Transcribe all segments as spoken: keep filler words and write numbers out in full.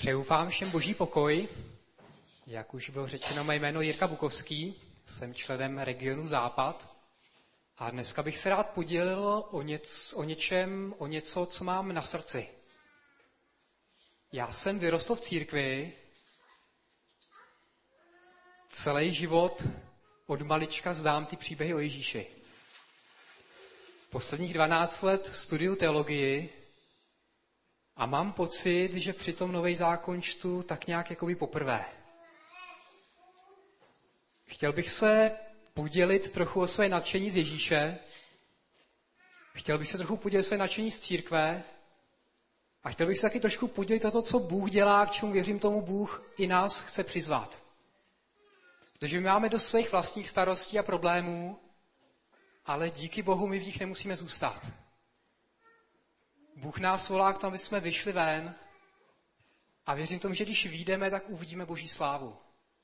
Přeju vám všem boží pokoj. Jak už bylo řečeno, mé jméno je Jirka Bukovský, jsem členem regionu Západ a dneska bych se rád podělil o, něc, o něčem, o něco, co mám na srdci. Já jsem vyrostl v církvi, celý život od malička znám ty příběhy o Ježíši. Posledních dvanáct let studuju teologii a mám pocit, že při tom Nový zákon čtu tak nějak jakoby poprvé. Chtěl bych se podělit trochu o své nadšení z Ježíše, chtěl bych se trochu podělit o své nadšení z církve a chtěl bych se taky trošku podělit o to, co Bůh dělá, k čemu věřím tomu Bůh i nás chce přizvat. Protože my máme do svých vlastních starostí a problémů, ale díky Bohu my v nich nemusíme zůstat. Bůh nás volá k tomu, aby jsme vyšli ven a věřím tomu, že když vyjdeme, tak uvidíme Boží slávu.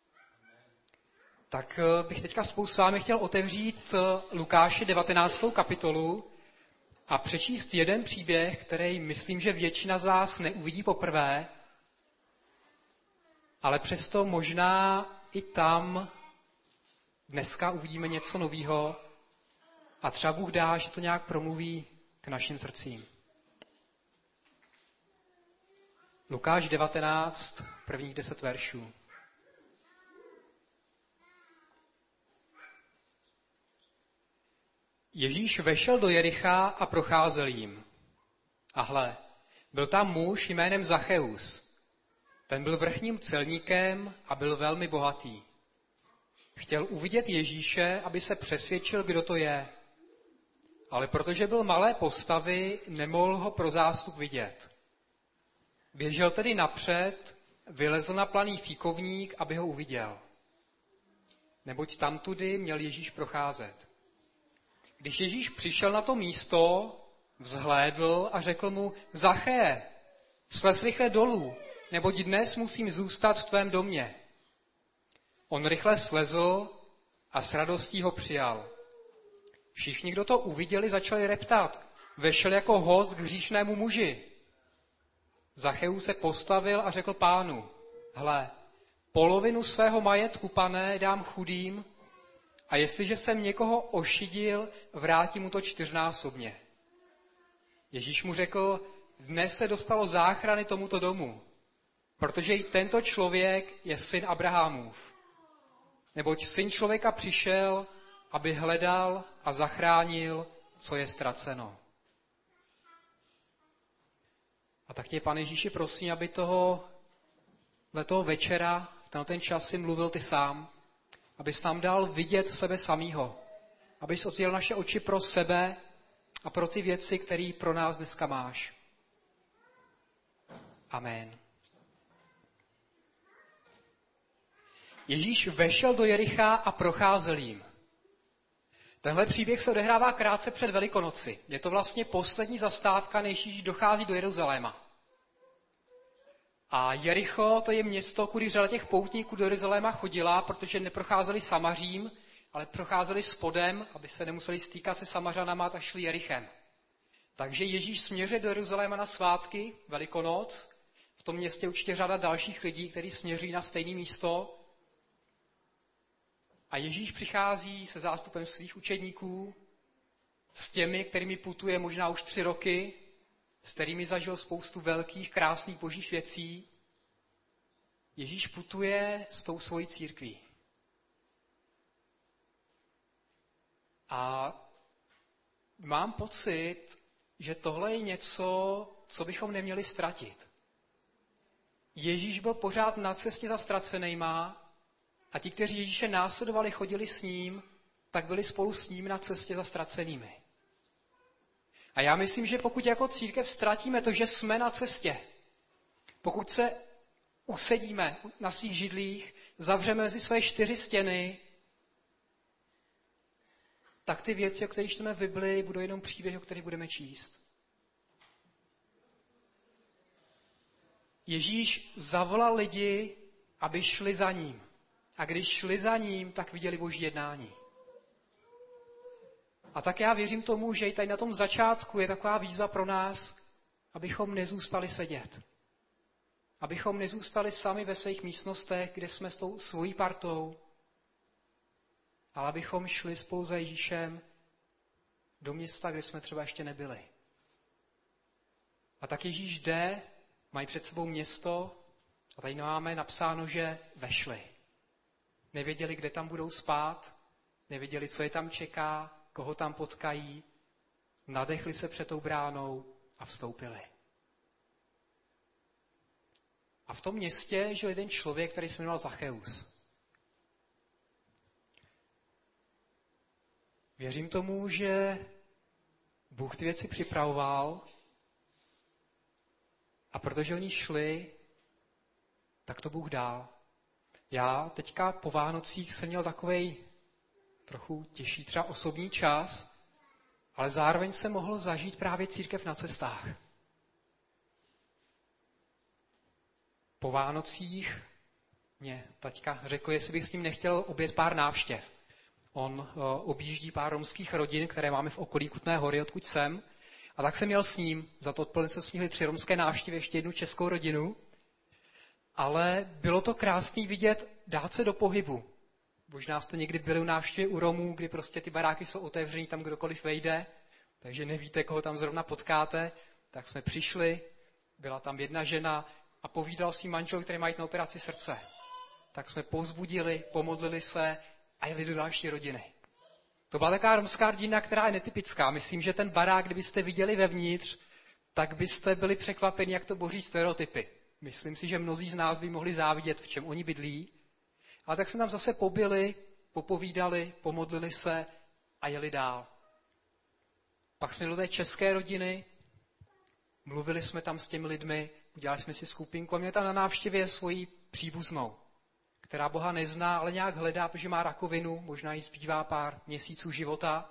Tak bych teďka spolu s vámi chtěl otevřít Lukáše devatenáctou kapitolu a přečíst jeden příběh, který myslím, že většina z vás neuvidí poprvé, ale přesto možná i tam dneska uvidíme něco nového a třeba Bůh dá, že to nějak promluví k našim srdcím. Lukáš devatenáct, prvních deset veršů. Ježíš vešel do Jericha a procházel jím. A hle, byl tam muž jménem Zacheus. Ten byl vrchním celníkem a byl velmi bohatý. Chtěl uvidět Ježíše, aby se přesvědčil, kdo to je. Ale protože byl malé postavy, nemohl ho pro zástup vidět. Běžel tedy napřed, vylezl na planý fíkovník, aby ho uviděl. Neboť tamtudy měl Ježíš procházet. Když Ježíš přišel na to místo, vzhlédl a řekl mu: Zaché, slez rychle dolů, neboť dnes musím zůstat v tvém domě. On rychle slezl a s radostí ho přijal. Všichni, kdo to uviděli, začali reptat: vešel jako host k hříšnému muži. Zacheus se postavil a řekl Pánu: hle, polovinu svého majetku, Pane, dám chudým, a jestliže jsem někoho ošidil, vrátím mu to čtyřnásobně. Ježíš mu řekl: dnes se dostalo záchrany tomuto domu, protože i tento člověk je syn Abrahamův. Neboť syn člověka přišel, aby hledal a zachránil, co je ztraceno. A tak tě, Pane Ježíši, prosím, aby toho, toho večera, na ten čas si mluvil ty sám, abys nám dal vidět sebe samýho, abys otevřel naše oči pro sebe a pro ty věci, které pro nás dneska máš. Amen. Ježíš vešel do Jericha a procházel jím. Tenhle příběh se odehrává krátce před Velikonoci. Je to vlastně poslední zastávka, než Ježíš dochází do Jeruzaléma. A Jericho, to je město, kudy řada těch poutníků do Jeruzaléma chodila, protože neprocházeli Samařím, ale procházeli spodem, aby se nemuseli stýkat se Samařanama, tak šli Jerichem. Takže Ježíš směřuje do Jeruzaléma na svátky, Velikonoc. V tom městě určitě řada dalších lidí, kteří směřují na stejné místo. A Ježíš přichází se zástupem svých učedníků, s těmi, kterými putuje možná už tři roky, s kterými zažil spoustu velkých, krásných božích věcí. Ježíš putuje s tou svojí církví. A mám pocit, že tohle je něco, co bychom neměli ztratit. Ježíš byl pořád na cestě za ztracenejma a ti, kteří Ježíše následovali, chodili s ním, tak byli spolu s ním na cestě za ztracenými. A já myslím, že pokud jako církev ztratíme to, že jsme na cestě, pokud se usedíme na svých židlích, zavřeme mezi své čtyři stěny, tak ty věci, o kterých čteme v Bibli, budou jenom příběhy, o kterých budeme číst. Ježíš zavolal lidi, aby šli za ním. A když šli za ním, tak viděli Boží jednání. A tak já věřím tomu, že i tady na tom začátku je taková výzva pro nás, abychom nezůstali sedět. abychom nezůstali sami ve svých místnostech, kde jsme s tou svojí partou, ale abychom šli spolu za Ježíšem do města, kde jsme třeba ještě nebyli. A tak Ježíš jde, mají před sebou město a tady máme napsáno, že vešli. Nevěděli, kde tam budou spát, nevěděli, co je tam čeká, koho tam potkají, nadechli se před tou bránou a vstoupili. A v tom městě žil jeden člověk, který se jmenoval Zacheus. Věřím tomu, že Bůh ty věci připravoval a protože oni šli, tak to Bůh dal. Já teďka po Vánocích jsem měl takovej trochu těžší třeba osobní čas, ale zároveň jsem mohl zažít právě církev na cestách. Po Vánocích mě taťka řekl, jestli bych s ním nechtěl objet pár návštěv. On uh, objíždí pár romských rodin, které máme v okolí Kutné Hory, odkud jsem. A tak jsem měl s ním. Za to odpoledne jsme měli tři romské návštěvy, ještě jednu českou rodinu. Ale bylo to krásný vidět, dát se do pohybu. Možná jste někdy byli u návštěvy u Romů, kdy prostě ty baráky jsou otevřený, tam kdokoliv vejde, takže nevíte, koho tam zrovna potkáte. Tak jsme přišli, byla tam jedna žena a povídal s ním manžel, který mají na operaci srdce. Tak jsme povzbudili, pomodlili se a jeli do další rodiny. To byla taková romská rodina, která je netypická. Myslím, že ten barák, kdybyste viděli vevnitř, tak byste byli překvapeni, jak to boří stereotypy. Myslím si, že mnozí z nás by mohli závidět, v čem oni bydlí. Ale tak jsme tam zase pobyli, popovídali, pomodlili se a jeli dál. Pak jsme do té české rodiny, mluvili jsme tam s těmi lidmi, udělali jsme si skupinku a měli tam na návštěvě svoji příbuznou, která Boha nezná, ale nějak hledá, protože má rakovinu, možná jí zbývá pár měsíců života.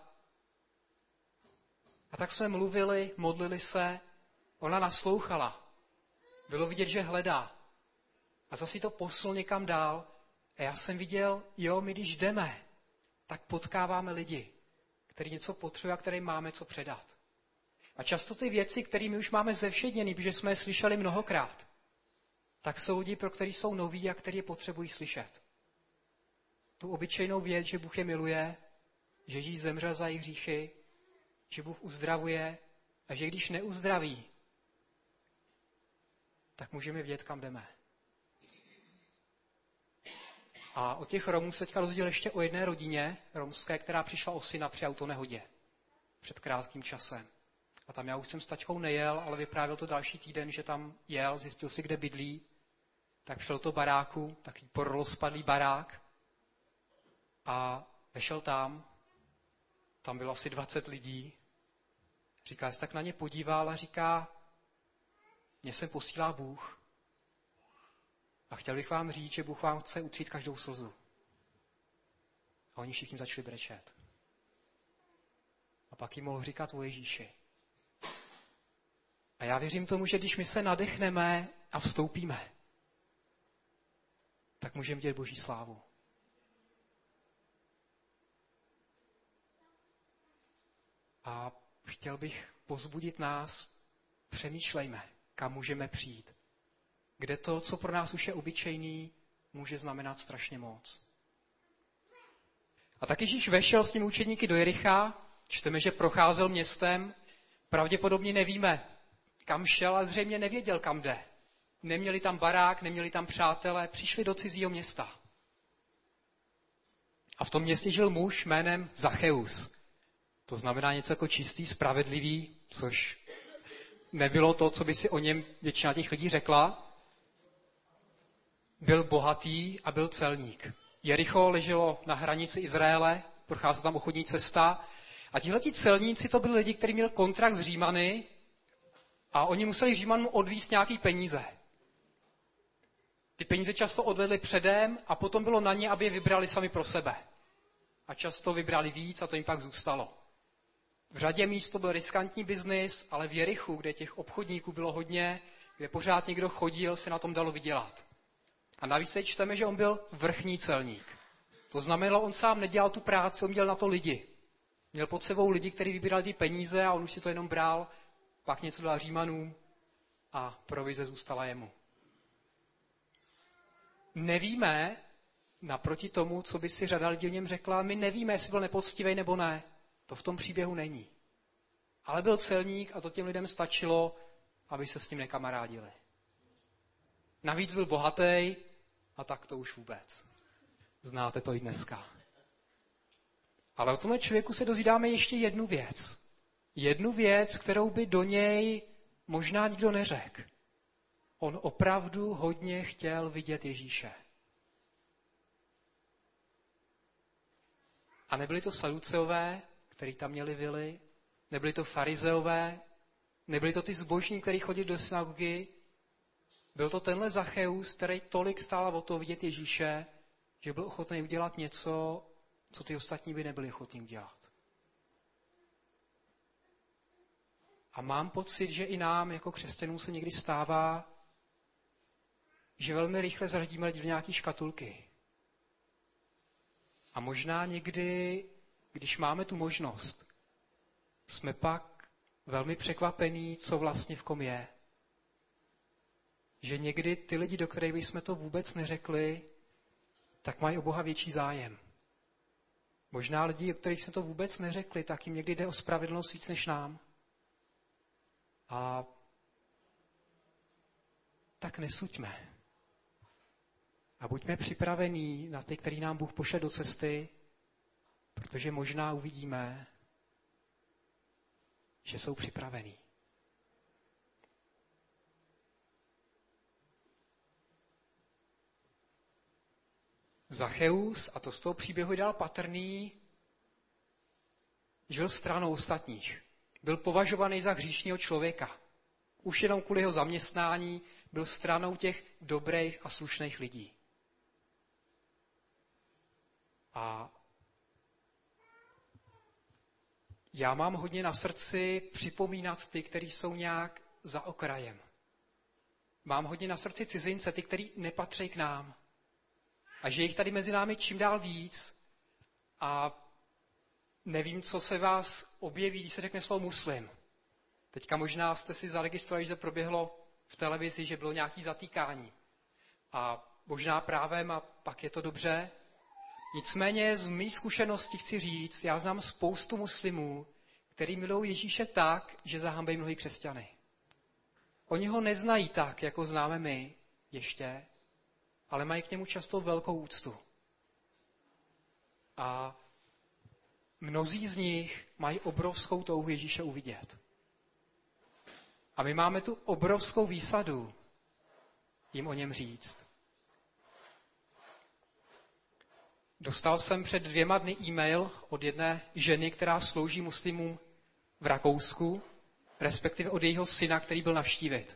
A tak jsme mluvili, modlili se, ona naslouchala. Bylo vidět, že hledá. A zase to poslal někam dál. A já jsem viděl, jo, my když jdeme, tak potkáváme lidi, kteří něco potřebují a kterým máme co předat. A často ty věci, které my už máme zevšedněný, protože jsme je slyšeli mnohokrát, tak jsou lidi, pro který jsou noví a kteří je potřebují slyšet. Tu obyčejnou věc, že Bůh je miluje, že Ježíš zemřel za jejich hříchy, že Bůh uzdravuje a že když neuzdraví, tak můžeme vědět, kam jdeme. A od těch Romů se teďka rozdělil ještě o jedné rodině romské, která přišla o syna při autonehodě před krátkým časem. A tam já už jsem s taťkou nejel, ale vyprávěl to další týden, že tam jel, zjistil si, kde bydlí, tak šel do baráku, takový porozpadlý barák a vešel tam, tam bylo asi dvacet lidí. Říká, se tak na ně podíval a říká, mě sem posílá Bůh a chtěl bych vám říct, že Bůh vám chce utřít každou slzu. A oni všichni začali brečet. A pak jim mohl říkat o Ježíši. A já věřím tomu, že když my se nadechneme a vstoupíme, tak můžeme vidět Boží slávu. A chtěl bych povzbudit nás, přemýšlejme, kam můžeme přijít. Kde to, co pro nás už je obyčejný, může znamenat strašně moc. A tak Ježíš vešel s těmi učedníky do Jericha, čteme, že procházel městem, pravděpodobně nevíme, kam šel a zřejmě nevěděl, kam jde. Neměli tam barák, neměli tam přátele, přišli do cizího města. A v tom městě žil muž jménem Zacheus. To znamená něco jako čistý, spravedlivý, což nebylo to, co by si o něm většina těch lidí řekla. Byl bohatý a byl celník. Jericho leželo na hranici Izraele, procházela tam obchodní cesta. A tihleti celníci to byli lidi, kteří měli kontrakt s Římany a oni museli Římanům odvízt nějaký peníze. Ty peníze často odvedli předem a potom bylo na ně, aby je vybrali sami pro sebe. A často vybrali víc a to jim pak zůstalo. V řadě míst to byl riskantní biznis, ale v Jerichu, kde těch obchodníků bylo hodně, kde pořád někdo chodil, se na tom dalo vydělat. A navíc teď čteme, že on byl vrchní celník. To znamenalo, on sám nedělal tu práci, on měl na to lidi. Měl pod sebou lidi, kteří vybírali ty peníze a on už si to jenom bral, pak něco dal Římanům a provize zůstala jemu. nevíme, naproti tomu, co by si řada lidí o něm řekla, my nevíme, jestli byl nepoctivý nebo ne. To v tom příběhu není. Ale byl celník a to těm lidem stačilo, aby se s ním nekamarádili. Navíc byl bohatý a tak to už vůbec. Znáte to i dneska. Ale o tomhle člověku se dozvídáme ještě jednu věc. Jednu věc, kterou by do něj možná nikdo neřekl. On opravdu hodně chtěl vidět Ježíše. A nebyli to saduceové, kteří tam měli vily, nebyli to farizeové, nebyli to ty zbožní, kteří chodili do synagogy. Byl to tenhle Zacheus, který tolik stál o to vidět Ježíše, že byl ochotný udělat něco, co ty ostatní by nebyli ochotní udělat. A mám pocit, že i nám jako křesťanům se někdy stává, že velmi rychle zařadíme lidi do nějaké škatulky. A možná někdy, když máme tu možnost, jsme pak velmi překvapení, co vlastně v kom je. Že někdy ty lidi, do kterých bychom to vůbec neřekli, tak mají o Boha větší zájem. Možná lidi, o kterých jsme to vůbec neřekli, tak jim někdy jde o spravedlnost víc než nám. A tak nesuďme. A buďme připravení na ty, který nám Bůh pošle do cesty, protože možná uvidíme, že jsou připravení. Zacheus, a to z toho příběhu je dál patrný, žil stranou ostatních. Byl považovaný za hříšného člověka. Už jenom kvůli jeho zaměstnání byl stranou těch dobrých a slušných lidí. A já mám hodně na srdci připomínat ty, kteří jsou nějak za okrajem. Mám hodně na srdci cizince, ty, kteří nepatří k nám. A že jich tady mezi námi čím dál víc. A nevím, co se vás objeví, když se řekne slovo muslim. Teďka možná jste si zaregistrovali, že to proběhlo v televizi, že bylo nějaké zatýkání. A možná právem, a pak je to dobře. Nicméně z mých zkušeností chci říct, já znám spoustu muslimů, který milují Ježíše tak, že zahambejí mnohý křesťany. Oni ho neznají tak, jako známe my ještě, ale mají k němu často velkou úctu. A mnozí z nich mají obrovskou touhu Ježíše uvidět. A my máme tu obrovskou výsadu jim o něm říct. Dostal jsem před dvěma dny e-mail od jedné ženy, která slouží muslimům v Rakousku, respektive od jejího syna, který byl navštívit.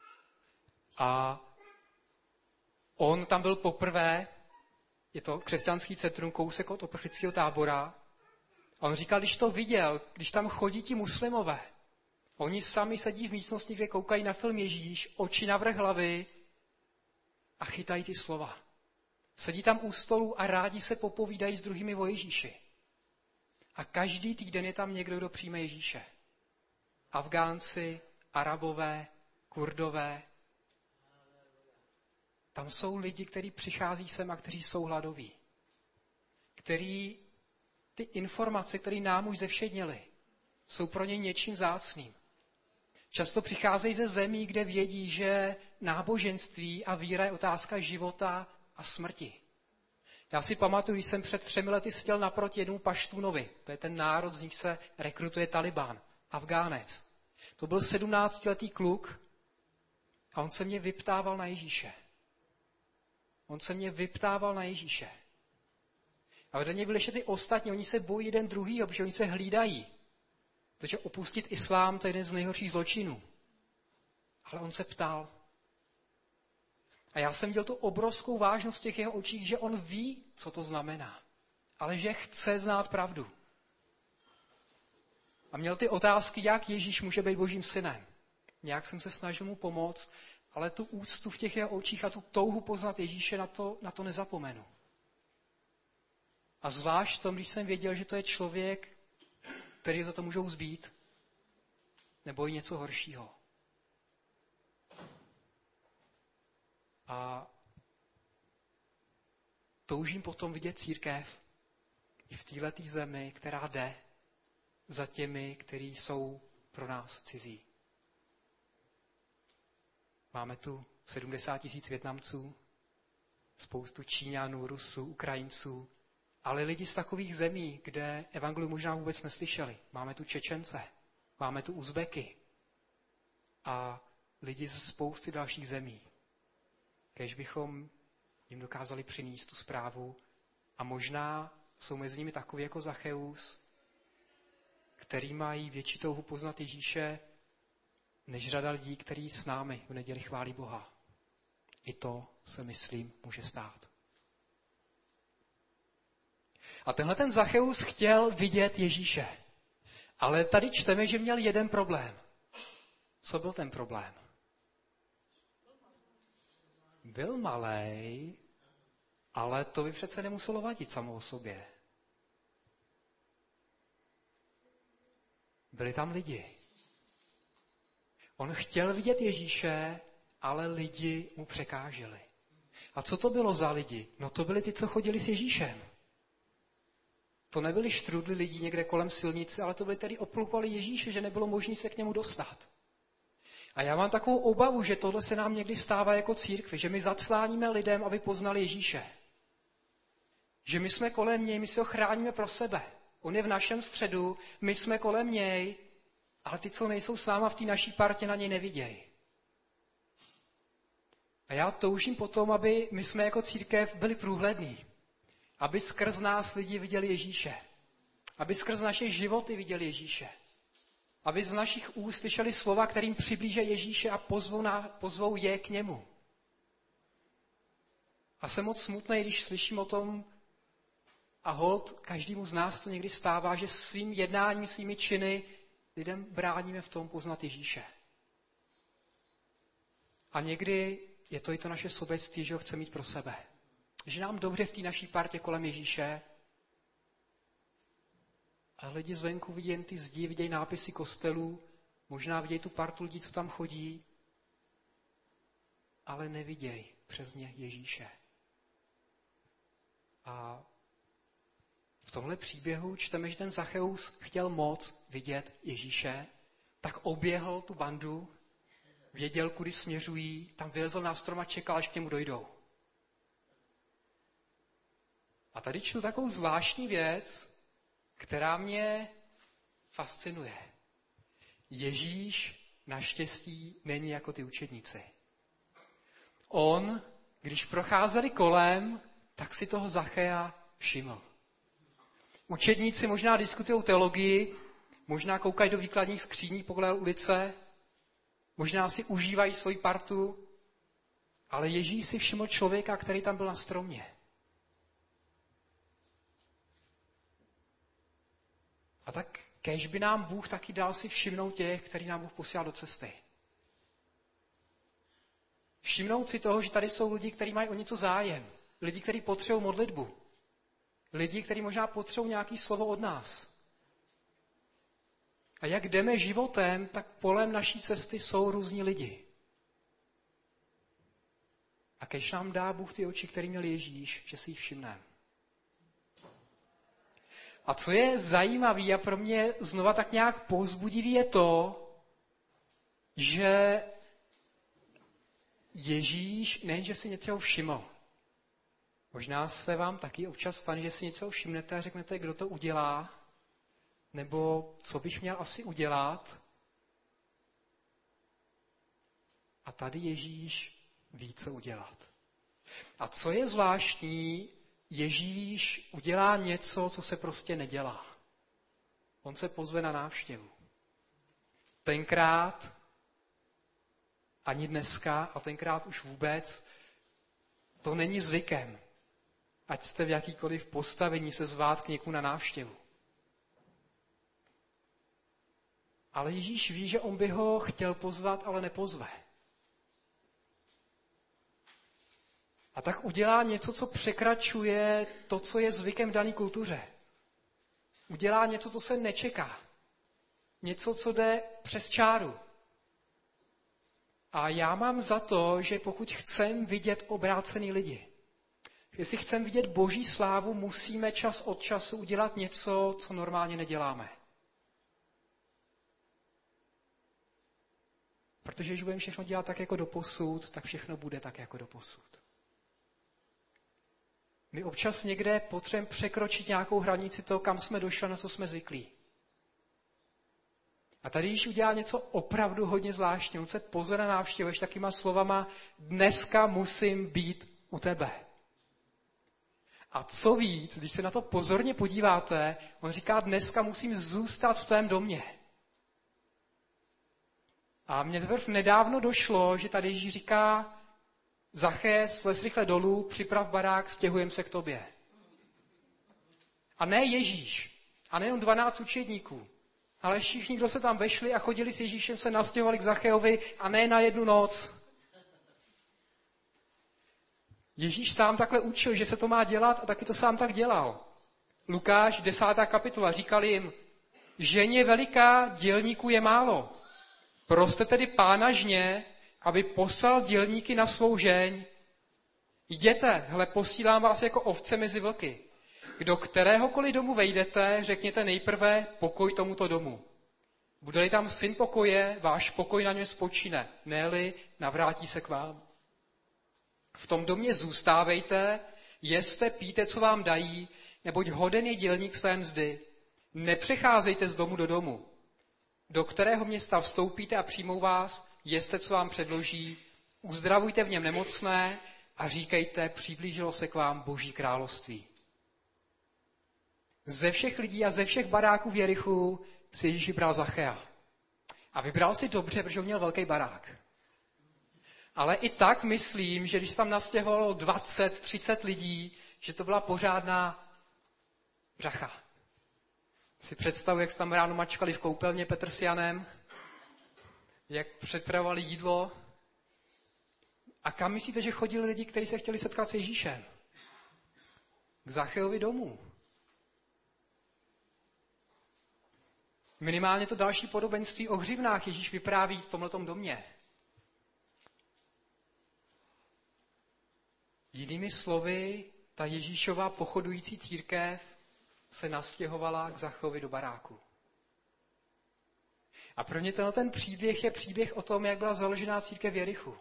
A on tam byl poprvé, je to křesťanský centrum, kousek od uprchlického tábora. A on říkal, když to viděl, když tam chodí ti muslimové, oni sami sedí v místnosti, kde koukají na film Ježíš, oči navrch hlavy a chytají ty slova. Sedí tam u stolu a rádi se popovídají s druhými o Ježíši. A každý týden je tam někdo, kdo přijme Ježíše. Afgánci, Arabové, Kurdové. Tam jsou lidi, kteří přichází sem a kteří jsou hladoví. Který ty informace, které nám už zevšedněly, jsou pro ně něčím vzácným. Často přicházejí ze zemí, kde vědí, že náboženství a víra je otázka života a smrti. Já si pamatuju, když jsem před třemi lety seděl naproti jednomu paštúnovi. To je ten národ, z nich se rekrutuje Taliban. Afgánec. To byl sedmnáctiletý kluk a on se mě vyptával na Ježíše. On se mě vyptával na Ježíše. A vedle něj byli ještě ty ostatní, oni se bojí jeden druhýho, protože oni se hlídají. Protože opustit islám, to je jeden z nejhorších zločinů. Ale on se ptal. A já jsem viděl tu obrovskou vážnost v těch jeho očích, že on ví, co to znamená. Ale že chce znát pravdu. A měl ty otázky, jak Ježíš může být Božím synem. Nějak jsem se snažil mu pomoct, ale tu úctu v těch jeho očích a tu touhu poznat Ježíše, na to, na to nezapomenu. A zvlášť v tom, když jsem věděl, že to je člověk, který za to můžou zbít, nebo i něco horšího. A toužím potom vidět církev i v této zemi, která jde za těmi, kteří jsou pro nás cizí. Máme tu sedmdesát tisíc Vietnamců, spoustu Číňanů, Rusů, Ukrajinců, ale lidi z takových zemí, kde evangelium možná vůbec neslyšeli. Máme tu Čečence, máme tu Uzbeky a lidi ze spousty dalších zemí. Kéž bychom jim dokázali přinést tu zprávu a možná jsou mezi nimi takový jako Zacheus, který mají větší touhu poznat Ježíše, než řada lidí, kteří s námi v neděli chválí Boha. I to se, myslím, může stát. A tenhle ten Zacheus chtěl vidět Ježíše. Ale tady čteme, že měl jeden problém. Co byl ten problém? Byl malej, ale to by přece nemuselo vadit samo o sobě. Byli tam lidi. On chtěl vidět Ježíše, ale lidi mu překáželi. A co to bylo za lidi? No to byli ty, co chodili s Ježíšem. To nebyli štrudli lidí někde kolem silnice, ale to byli, kteří obklopali Ježíše, že nebylo možné se k němu dostat. A já mám takovou obavu, že tohle se nám někdy stává jako církvi, že my zacláníme lidem, aby poznali Ježíše. Že my jsme kolem něj, my si ho chráníme pro sebe. On je v našem středu, my jsme kolem něj, ale ty, co nejsou s náma v té naší partě, na něj nevidějí. A já toužím potom, aby my jsme jako církev byli průhlední. Aby skrz nás lidi viděli Ježíše. Aby skrz naše životy viděli Ježíše. Aby z našich úst slyšeli slova, kterým přiblíže Ježíše a pozvou, na, pozvou je k němu. A jsem moc smutný, když slyším o tom, a holt každému z nás to někdy stává, že svým jednáním, svými činy lidem bráníme v tom poznat Ježíše. A někdy je to i to naše sobectví, že ho chce mít pro sebe. Že nám dobře v té naší partě kolem Ježíše a lidi zvenku vidí jen ty zdi, vidějí nápisy kostelů, možná vidějí tu partu lidí, co tam chodí, ale nevidějí přes ně Ježíše. A v tomhle příběhu čteme, že ten Zacheus chtěl moc vidět Ježíše, tak oběhl tu bandu, věděl, kudy směřují, tam vylezl na strom a čekal, až k němu dojdou. A tady čtu takovou zvláštní věc, která mě fascinuje. Ježíš naštěstí není jako ty učedníci. On, když procházeli kolem, tak si toho Zachea všiml. Učedníci možná diskutují teologii, možná koukají do výkladních skříní podél ulice, možná si užívají svoji partu, ale Ježíš si všiml člověka, který tam byl na stromě. A tak kéž by nám Bůh taky dal si všimnout těch, který nám Bůh posílal do cesty. Všimnout si toho, že tady jsou lidi, kteří mají o něco zájem. Lidi, kteří potřebují modlitbu. Lidi, kteří možná potřebují nějaké slovo od nás. A jak jdeme životem, tak polem naší cesty jsou různí lidi. A kéž nám dá Bůh ty oči, který měl Ježíš, že si jich všimneme. A co je zajímavé a pro mě znova tak nějak povzbudivý je to, že Ježíš nejenže si něco všiml. Možná se vám taky občas stane, že si něco všimnete a řeknete, kdo to udělá, nebo co bych měl asi udělat. A tady Ježíš ví, co udělat. A co je zvláštní, Ježíš udělá něco, co se prostě nedělá. On se pozve na návštěvu. Tenkrát, ani dneska, a tenkrát už vůbec, to není zvykem. Ať jste v jakýkoliv postavení se zvát k někomu na návštěvu. Ale Ježíš ví, že on by ho chtěl pozvat, ale nepozve. A tak udělá něco, co překračuje to, co je zvykem v dané kultuře. Udělá něco, co se nečeká. Něco, co jde přes čáru. A já mám za to, že pokud chcem vidět obrácený lidi, Jestli chceme vidět Boží slávu, musíme čas od času udělat něco, co normálně neděláme. Protože když budeme všechno dělat tak jako doposud, tak všechno bude tak jako doposud. My občas někde potřebujeme překročit nějakou hranici toho, kam jsme došli, na co jsme zvyklí. A tady, když udělá něco opravdu hodně zvláštního, on se pozve na návštěvu ještě takýma slovama, dneska musím být u tebe. A co víc, když se na to pozorně podíváte, on říká, dneska musím zůstat v tvém domě. A mně teprve nedávno došlo, že tady Ježíš říká, Zaché, slez rychle dolů, připrav barák, stěhujem se k tobě. A ne Ježíš, a nejenom dvanáct učedníků, ale všichni, kdo se tam vešli a chodili s Ježíšem, se nastěhovali k Zachéovi a ne na jednu noc. Ježíš sám takhle učil, že se to má dělat a taky to sám tak dělal. Lukáš, desátá kapitola, říkal jim, ženě veliká, dělníků je málo. Proste tedy pána žně, aby poslal dělníky na svou žeň. Jděte, hle, posílám vás jako ovce mezi vlky. Do kteréhokoliv domu vejdete, řekněte nejprve pokoj tomuto domu. Bude-li tam syn pokoje, váš pokoj na něm spočine, ne-li navrátí se k vám. V tom domě zůstávejte, jeste, píte, co vám dají, neboť hoden je dělník své mzdy. Nepřecházejte z domu do domu. Do kterého města vstoupíte a přijmou vás, jeste, co vám předloží, uzdravujte v něm nemocné a říkejte, přiblížilo se k vám Boží království. Ze všech lidí a ze všech baráků v Jerichu si Ježíš vybral Zachea. A vybral si dobře, protože měl velký barák. Ale i tak myslím, že když se tam nastěhovalo dvacet třicet lidí, že to byla pořádná břacha. Si představuji, jak se tam ráno mačkali v koupelně Petr s Janem, jak připravovali jídlo. A kam myslíte, že chodili lidi, kteří se chtěli setkat s Ježíšem? K Zacheovi domů. Minimálně to další podobenství o hřivnách Ježíš vypráví v tomhletom domě. Jinými slovy, ta Ježíšova pochodující církev se nastěhovala k Zacheovi do baráku. A pro mě tenhle ten příběh je příběh o tom, jak byla založená církev v Jerichu.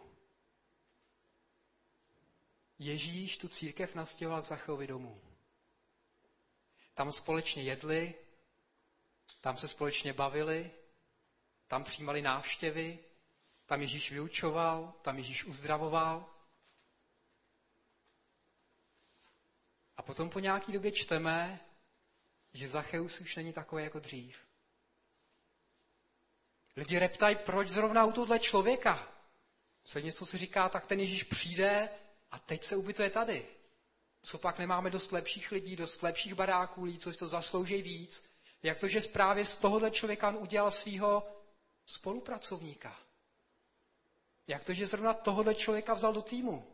Ježíš tu církev nastěhoval k Zacheovi domů. Tam společně jedli, tam se společně bavili, tam přijímali návštěvy, tam Ježíš vyučoval, tam Ježíš uzdravoval. A potom po nějaký době čteme, že Zacheus už není takový jako dřív. Lidi reptají, proč zrovna u tohle člověka? Se něco si říká, tak ten Ježíš přijde a teď se ubytuje tady. Co pak nemáme dost lepších lidí, dost lepších baráků, lidí, co si to zaslouží víc? Jak to, že právě z tohohle člověka on udělal svého spolupracovníka? Jak to, že zrovna tohohle člověka vzal do týmu?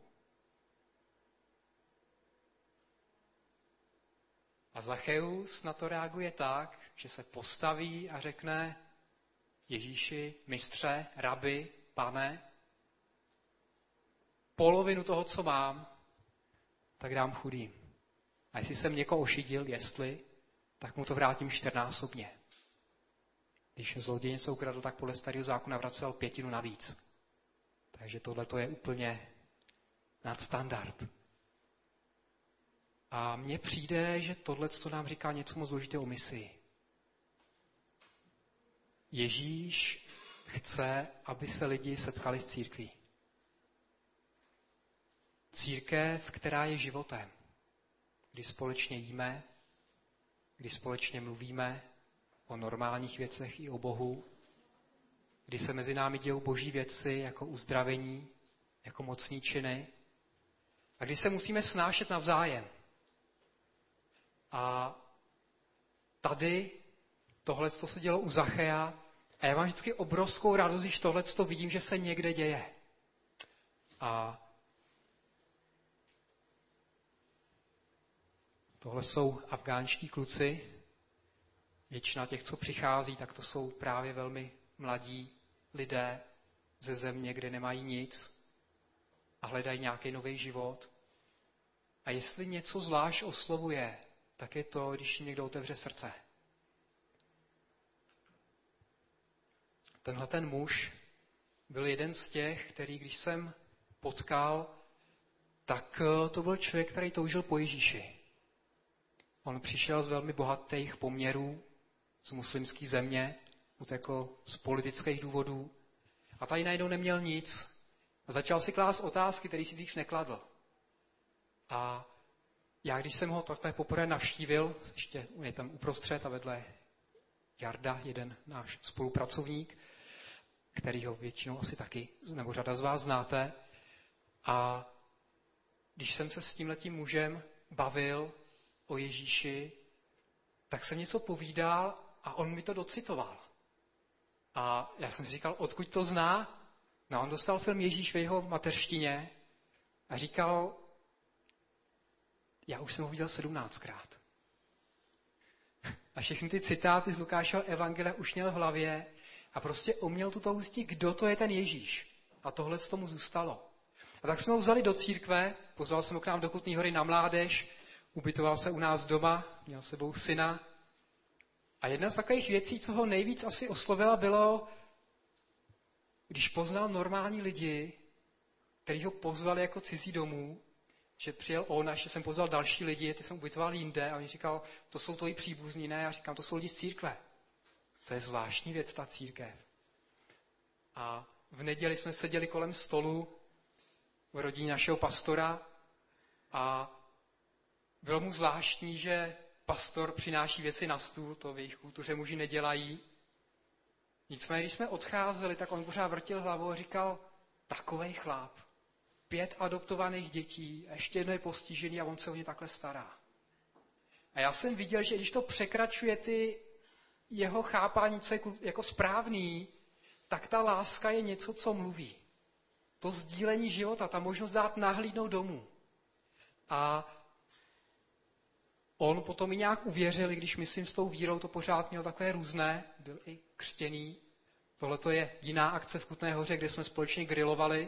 A Zacheus na to reaguje tak, že se postaví a řekne Ježíši, mistře, rabi, pane, polovinu toho, co mám, tak dám chudým. A jestli jsem někoho ošidil, jestli, tak mu to vrátím čtyřnásobně. Když zloděj něco ukradl, tak podle starého zákona vracel pětinu navíc. Takže tohle to je úplně nadstandard. A mně přijde, že tohle nám říká něco moc důležitého o misi. Ježíš chce, aby se lidi setkali s církví. Církev, která je životem. Kdy společně jíme, kdy společně mluvíme o normálních věcech i o Bohu, kdy se mezi námi dějou boží věci jako uzdravení, jako mocný činy a kdy se musíme snášet navzájem. A tady tohle se dělo u Zachea a já mám vždycky obrovskou radost, když tohle vidím, že se někde děje. A tohle jsou afgánští kluci. Většina těch, co přichází, tak to jsou právě velmi mladí lidé ze země, kde nemají nic a hledají nějaký nový život. A jestli něco zvlášť oslovuje, tak je to, když jim někdo otevře srdce. Tenhle ten muž byl jeden z těch, který když jsem potkal, tak to byl člověk, který toužil po Ježíši. On přišel z velmi bohatých poměrů, z muslimské země, utekl z politických důvodů a tady najednou neměl nic. A začal si klást otázky, které si dřív nekladl. A já, když jsem ho takhle poprvé navštívil, ještě je tam uprostřed a vedle Jarda, jeden náš spolupracovník, který ho většinou asi taky, nebo řada z vás znáte. A když jsem se s tímhletím mužem bavil o Ježíši, tak jsem něco povídal a on mi to docitoval. A já jsem si říkal, odkud to zná? No, on dostal film Ježíš ve jeho mateřštině a říkal, já už jsem ho viděl sedmnáctkrát. A všechny ty citáty z Lukášova evangelia už měl v hlavě a prostě uměl tu touhu zjistit, kdo to je ten Ježíš. A tohle z tomu zůstalo. A tak jsme ho vzali do církve, pozval jsem ho k nám do Kutné Hory na mládež, ubytoval se u nás doma, měl s sebou syna. A jedna z takových věcí, co ho nejvíc asi oslovila, bylo, když poznal normální lidi, kteří ho pozvali jako cizí domů, že přijel on a ještě jsem pozval další lidi, ty jsem ubytoval jinde a on říkal, to jsou tvoji příbuzní, ne? Já říkám, to jsou lidi z církve. To je zvláštní věc, ta církev. A v neděli jsme seděli kolem stolu v rodině našeho pastora a bylo mu zvláštní, že pastor přináší věci na stůl, to v jejich kultuře muži nedělají. Nicméně, když jsme odcházeli, tak on pořád vrtil hlavou a říkal, takovej chlap, pět adoptovaných dětí, a ještě jedno je postižený a on se o ně takhle stará. A já jsem viděl, že když to překračuje ty jeho chápání, co je jako správný, tak ta láska je něco, co mluví. To sdílení života, ta možnost dát nahlídnout domů. A on potom i nějak uvěřil, i když myslím s tou vírou to pořád měl takové různé, byl i křtěný. Tohle to je jiná akce v Kutné Hoře, kde jsme společně grilovali.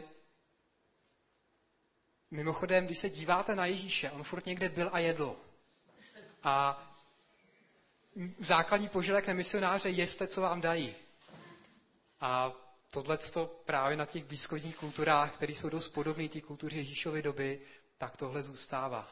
Mimochodem, když se díváte na Ježíše, on furt někde byl a jedl. A základní požadavek na misionáře, jeste, co vám dají. A tohleto právě na těch blízkovýchodních kulturách, které jsou dost podobné té kultuře Ježíšovy doby, tak tohle zůstává.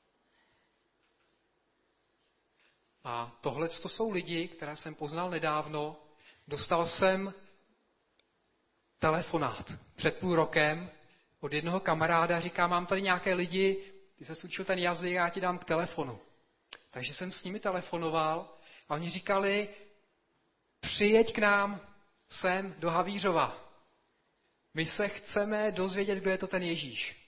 A tohleto jsou lidi, které jsem poznal nedávno. Dostal jsem telefonát před půl rokem od jednoho kamaráda, říká, mám tady nějaké lidi, ty se učil ten jazyk, já ti dám k telefonu. Takže jsem s nimi telefonoval a oni říkali, přijeď k nám sem do Havířova. My se chceme dozvědět, kdo je to ten Ježíš.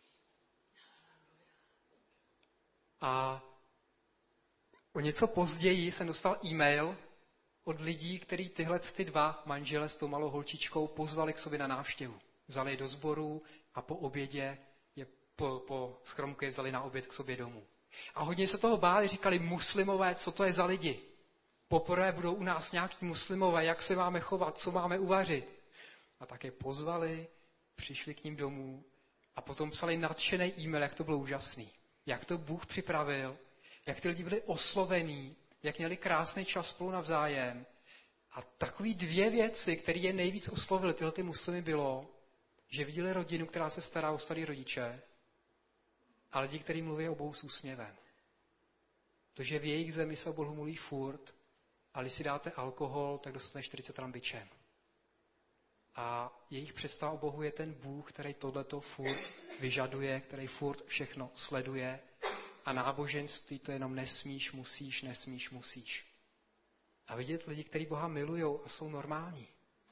A o něco později jsem dostal e-mail od lidí, kteří tyhle ty dva manžele s tou malou holčičkou pozvali k sobě na návštěvu. Vzali je do sboru a po obědě je po, po schromku je vzali na oběd k sobě domů. A hodně se toho báli, říkali, muslimové, co to je za lidi? Poprvé budou u nás nějaký muslimové, jak se máme chovat, co máme uvařit. A tak je pozvali, přišli k ním domů a potom psali nadšený e-mail, jak to bylo úžasný. Jak to Bůh připravil, jak ty lidi byli oslovení, jak měli krásný čas spolu navzájem. A takový dvě věci, které je nejvíc oslovily tyhle ty muslimy, bylo, že viděli rodinu, která se stará o starý rodiče, a lidi, kteří mluví o Bohu s úsměvem. To, že v jejich zemi se o Bohu mluví furt, a když si dáte alkohol, tak dostaneš čtyřicet gram bičem. A jejich představa o Bohu je ten Bůh, který tohleto furt vyžaduje, který furt všechno sleduje. A náboženství to jenom nesmíš, musíš, nesmíš, musíš. A vidět lidi, kteří Boha milujou a jsou normální,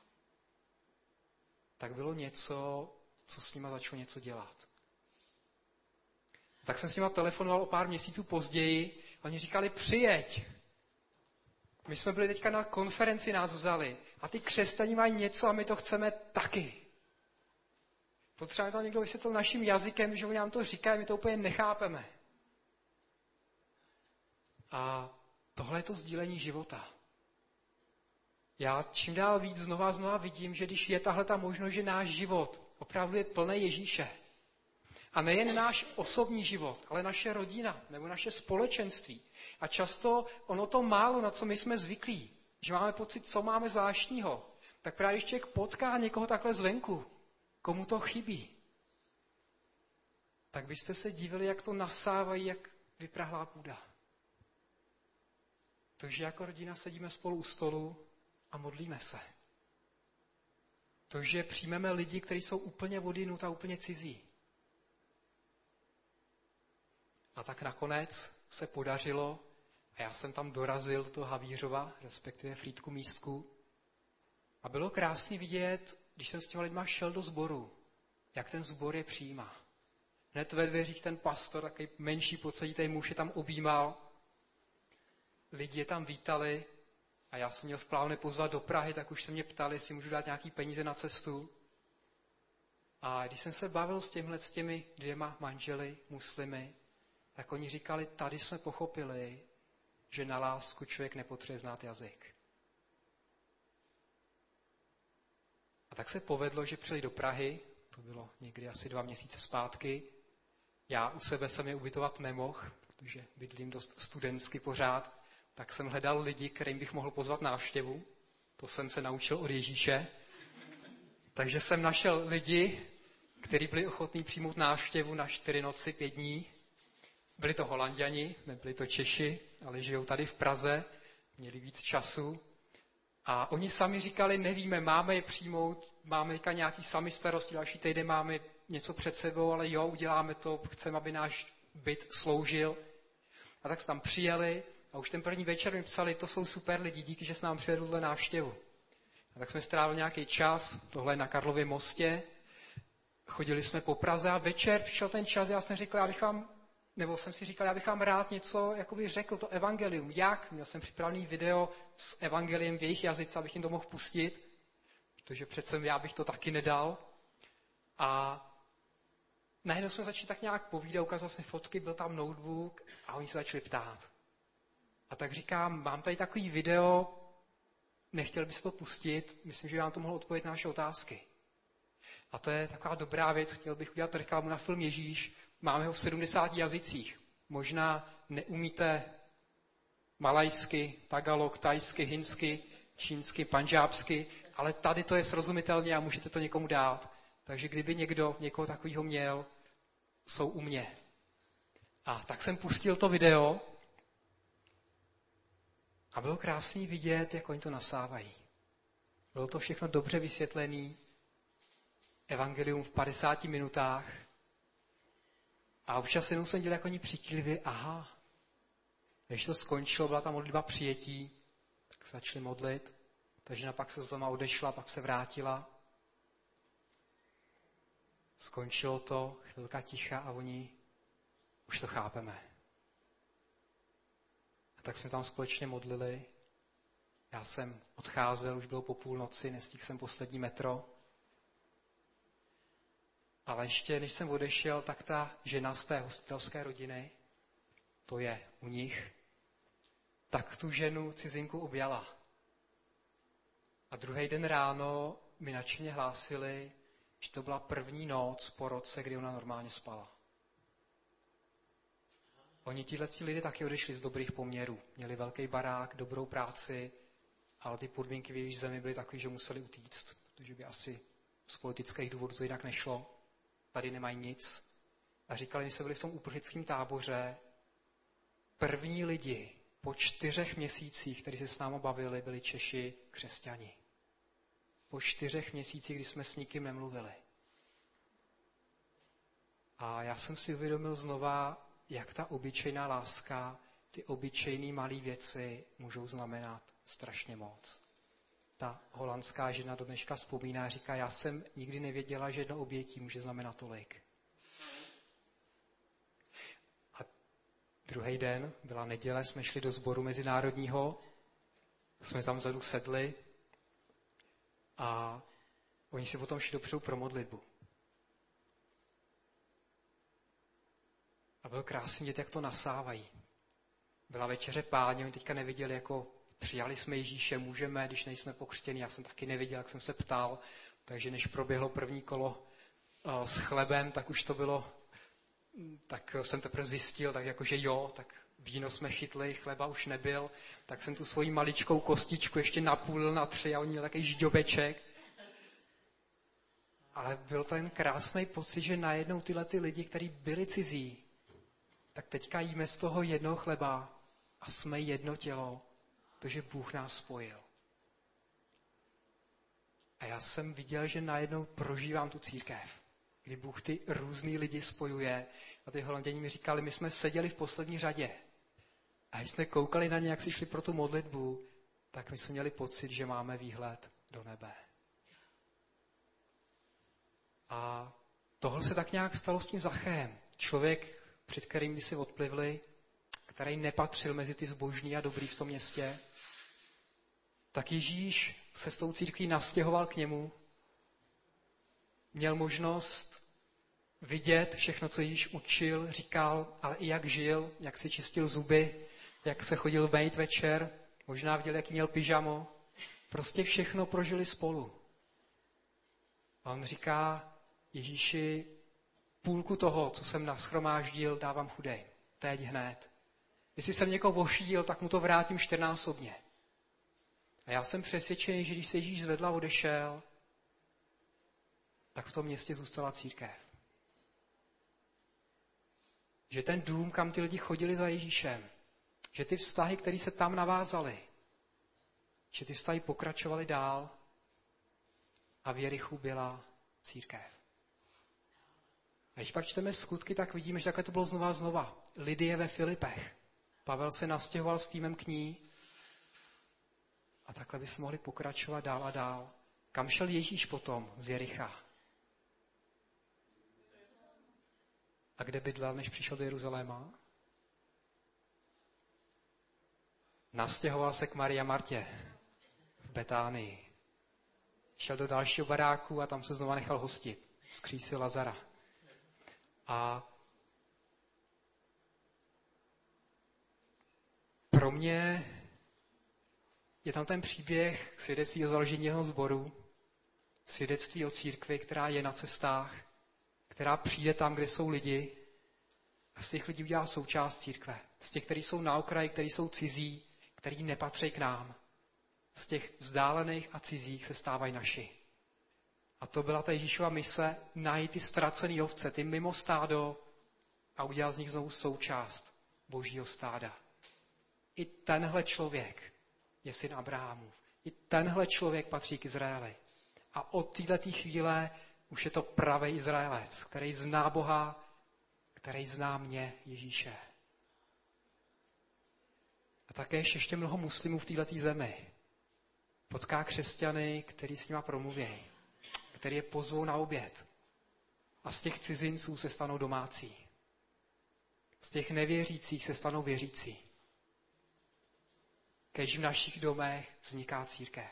tak bylo něco, co s nima začalo něco dělat. Tak jsem s nima telefonoval o pár měsíců později a oni říkali, přijeď. My jsme byli teďka na konferenci, nás vzali a ty křesťané mají něco a my to chceme taky. Potřebujeme to někdo vysvětlil naším jazykem, že oni nám to říkají, my to úplně nechápeme. A tohle je to sdílení života. Já čím dál víc znova a znova vidím, že když je tahle ta možnost, že náš život opravdu je plný Ježíše. A nejen náš osobní život, ale naše rodina nebo naše společenství. A často ono to málo, na co my jsme zvyklí, že máme pocit, co máme zvláštního, tak právě když člověk potká někoho takhle zvenku, komu to chybí, tak byste se divili, jak to nasávají, jak vyprahlá půda. To, že jako rodina sedíme spolu u stolu a modlíme se. To, že přijmeme lidi, kteří jsou úplně odjinud a úplně cizí. A tak nakonec se podařilo, a já jsem tam dorazil do toho Havířova, respektive Frýdku Místku, a bylo krásně vidět, když jsem s těma lidma šel do sboru, jak ten sbor je přijímá. Hned ve dveřích ten pastor, takový menší poceditej muž, je tam objímal, lidi je tam vítali a já jsem měl v plánu pozvat do Prahy, tak už se mě ptali, jestli můžu dát nějaký peníze na cestu. A když jsem se bavil s těmhle s těmi dvěma manželi, muslimy, tak oni říkali, tady jsme pochopili, že na lásku člověk nepotřebuje znát jazyk. A tak se povedlo, že přijeli do Prahy, to bylo někdy asi dva měsíce zpátky. Já u sebe jsem je ubytovat nemohl, protože bydlím dost studentsky pořád, tak jsem hledal lidi, kterým bych mohl pozvat návštěvu. To jsem se naučil od Ježíše. Takže jsem našel lidi, kteří byli ochotní přijmout návštěvu na čtyři noci, pět dní. Byli to Holanďani, nebyli to Češi, ale žijou tady v Praze, měli víc času. A oni sami říkali, nevíme, máme je přijmout, máme nějaký sami starosti, další týden máme něco před sebou, ale jo, uděláme to, chceme, aby náš byt sloužil. A tak se tam přijeli a už ten první večer mi psali, to jsou super lidi, díky, že s nám přivedl tuhle návštěvu. A tak jsme strávili nějaký čas, tohle je na Karlově mostě, chodili jsme po Praze a večer přišel ten čas, já jsem říkal, já bych vám, nebo jsem si říkal, já bych vám rád něco jakoby řekl, to evangelium. Jak? Měl jsem připravený video s evangeliem v jejich jazyce, abych jim to mohl pustit, protože přece já bych to taky nedal. A najednou jsme začali tak nějak povídat, ukázal jsem fotky, byl tam notebook a oni se začali ptát. A tak říkám, mám tady takový video, nechtěl byste to pustit, myslím, že vám to mohlo odpovědět na naše otázky. A to je taková dobrá věc, chtěl bych udělat reklamu na film Ježíš, máme ho v sedmdesáti jazycích. Možná neumíte malajsky, tagalog, tajsky, hinsky, čínsky, pandžábsky, ale tady to je srozumitelně a můžete to někomu dát. Takže kdyby někdo někoho takového měl, jsou u mě. A tak jsem pustil to video a bylo krásný vidět, jak oni to nasávají. Bylo to všechno dobře vysvětlené, evangelium v padesáti minutách a občas jenom jsem dělal, jak oni přikývli, aha, když to skončilo, byla ta modlitba přijetí, tak se začali modlit, takže napak se z doma odešla, pak se vrátila. Skončilo to, chvilka ticha a oni, už to chápeme. A tak jsme tam společně modlili. Já jsem odcházel, už bylo po půlnoci, nestihl jsem poslední metro. Ale ještě, než jsem odešel, tak ta žena z té hostitelské rodiny, to je u nich, tak tu ženu cizinku objala. A druhý den ráno mi nadšeně hlásili, že to byla první noc po roce, kdy ona normálně spala. Oni tihleci lidé taky odešli z dobrých poměrů. Měli velký barák, dobrou práci, ale ty podmínky v jejich zemi byly takové, že museli utíct, protože by asi z politických důvodů to jinak nešlo. Tady nemají nic. A říkali, že se byli v tom uprchlickém táboře. První lidi po čtyřech měsících, kteří se s námi bavili, byli Češi křesťani. Po čtyřech měsících, kdy jsme s nikým nemluvili. A já jsem si uvědomil znova, jak ta obyčejná láska, ty obyčejné malé věci můžou znamenat strašně moc. Ta holandská žena do dneška vzpomíná a říká, já jsem nikdy nevěděla, že jedno obětí může znamenat tolik. A druhý den, byla neděle, jsme šli do sboru mezinárodního, jsme tam vzadu sedli a oni si potom šli dopředu pro modlitbu. A bylo krásný vidět, jak to nasávají. Byla večeře Páně, oni teďka neviděli, jako přijali jsme Ježíše, můžeme, když nejsme pokřtěni. Já jsem taky neviděl, jak jsem se ptal. Takže než proběhlo první kolo uh, s chlebem, tak už to bylo tak jsem teprve zjistil, tak jakože jo, tak víno jsme chytli, chleba už nebyl, tak jsem tu svoji maličkou kostičku ještě napůlil na tři a on měl takový žďobeček. Ale byl ten krásný pocit, že najednou tyhle ty lidi, kteří byli cizí, tak teďka jíme z toho jednoho chleba a jsme jedno tělo, protože Bůh nás spojil. A já jsem viděl, že najednou prožívám tu církev, kdy Bůh ty různý lidi spojuje. A ty Holanděni mi říkali, my jsme seděli v poslední řadě. A když jsme koukali na ně, jak si šli pro tu modlitbu, tak my jsme měli pocit, že máme výhled do nebe. A tohle se tak nějak stalo s tím Zachem. Člověk, před kterým si odplivli, který nepatřil mezi ty zbožní a dobrý v tom městě, tak Ježíš se s tou církví nastěhoval k němu, měl možnost vidět všechno, co Ježíš učil, říkal, ale i jak žil, jak si čistil zuby, jak se chodil vejít večer, možná viděl, jaký měl pyžamo. Prostě všechno prožili spolu. A on říká Ježíši, půlku toho, co jsem nashromáždil, dávám chudej. Teď hned. Jestli jsem někoho vošídil, tak mu to vrátím čtyřnásobně. A já jsem přesvědčený, že když se Ježíš zvedl a odešel, tak v tom městě zůstala církev. Že ten dům, kam ty lidi chodili za Ježíšem, že ty vztahy, které se tam navázaly, že ty vztahy pokračovaly dál a v Jerichu byla církev. A když pak čteme skutky, tak vidíme, že takhle to bylo znova a znova. Lidie ve Filipech. Pavel se nastěhoval s týmem k ní a takhle bychom mohli pokračovat dál a dál. Kam šel Ježíš potom z Jericha? A kde bydlel, než přišel do Jeruzaléma? Nastěhoval se k Marii a Martě v Betánii. Šel do dalšího baráku a tam se znova nechal hostit. Vzkřísil Lazara. A pro mě je tam ten příběh svědectví o založení jeho sboru, svědectví o církvi, která je na cestách, která přijde tam, kde jsou lidi a z těch lidí udělá součást církve. Z těch, kteří jsou na okraji, kteří jsou cizí, kteří nepatří k nám. Z těch vzdálených a cizích se stávají naši. A to byla ta Ježíšova mise najít ty ztracený ovce, ty mimo stádo a udělat z nich znovu součást Božího stáda. I tenhle člověk je syn Abrahamův. I tenhle člověk patří k Izraeli. A od této chvíle už je to pravý Izraelec, který zná Boha, který zná mě, Ježíše. A také ještě mnoho muslimů v této zemi potká křesťany, který s nima promluví, který je pozvou na oběd. A z těch cizinců se stanou domácí. Z těch nevěřících se stanou věřící. Kež v našich domech vzniká církev.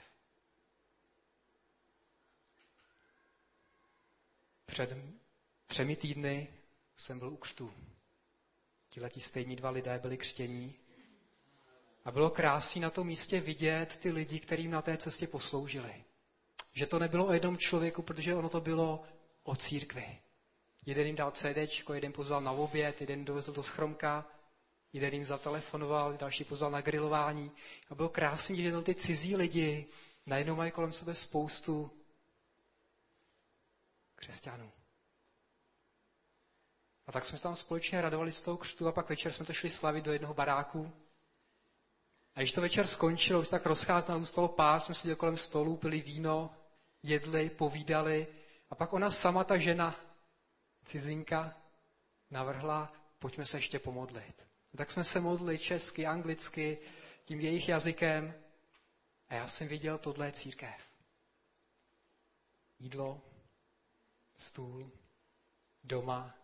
Před třemi týdny jsem byl u křtu. Tihleti stejní dva lidé byli křtění. A bylo krásné na tom místě vidět ty lidi, kterým na té cestě posloužili. Že to nebylo o jednom člověku, protože ono to bylo o církvi. Jeden jim dal cédéčko, jeden pozval na oběd, jeden dovezl do schromka, jeden jim zatelefonoval, další pozval na grilování. A bylo krásné, že ty cizí lidi najednou mají kolem sebe spoustu křesťanů. A tak jsme se tam společně radovali z toho křtu a pak večer jsme to šli slavit do jednoho baráku. A když to večer skončilo, už tak rozcházelo, zůstalo pár, jsme seděli kolem stolu, pili víno, jedli, povídali. A pak ona sama, ta žena, cizinka, navrhla, pojďme se ještě pomodlit. A tak jsme se modlili česky, anglicky, tím jejich jazykem. A já jsem viděl, tohle je církev. Jídlo, stůl, doma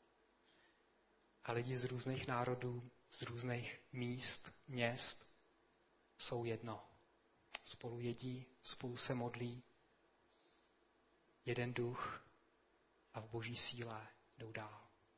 a lidi z různých národů, z různých míst, měst jsou jedno. Spolu jedí, spolu se modlí. Jeden duch a v Boží síle jdou dál.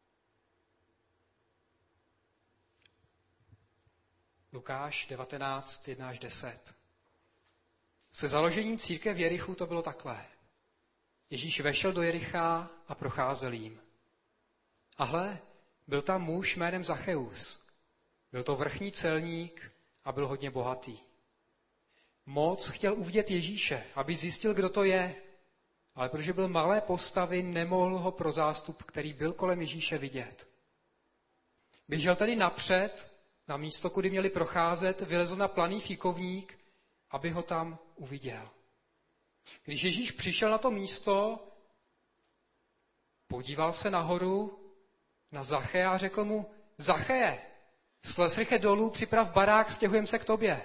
Lukáš devatenáct, jedna až deset. Se založením církve v Jerichu to bylo takhle. Ježíš vešel do Jericha a procházel jím. A hle, byl tam muž jménem Zacheus. Byl to vrchní celník a byl hodně bohatý. Moc chtěl uvidět Ježíše, aby zjistil, kdo to je, ale protože byl malé postavy, nemohl ho pro zástup, který byl kolem Ježíše, vidět. Běžel tedy napřed, na místo, kudy měli procházet, vylezl na planý fíkovník, aby ho tam uviděl. Když Ježíš přišel na to místo, podíval se nahoru na Zacheje a řekl mu: Zacheje, slez rychle dolů, připrav barák, stěhujem se k tobě.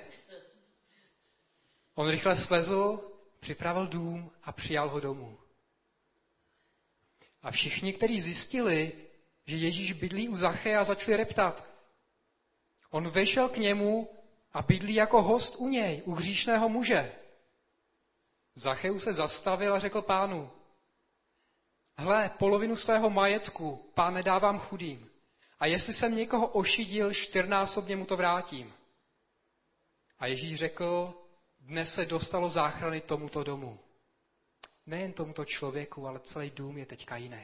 On rychle slezl, připravil dům a přijal ho domů. A všichni, kteří zjistili, že Ježíš bydlí u Zacheja, začali reptat. On vešel k němu a bydlí jako host u něj, u hříšného muže. Zacheus se zastavil a řekl Pánu: Hle, polovinu svého majetku, Páne, dávám chudým. A jestli jsem někoho ošidil, čtyřnásobně mu to vrátím. A Ježíš řekl: Dnes se dostalo záchrany tomuto domu. Nejen tomuto člověku, ale celý dům je teďka jiný.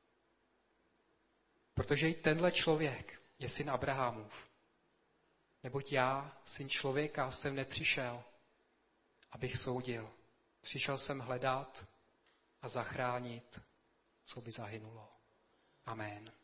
Protože i tenhle člověk je syn Abrahamův. Neboť já, syn člověka, jsem nepřišel, abych soudil. Přišel jsem hledat a zachránit, co by zahynulo. Amen.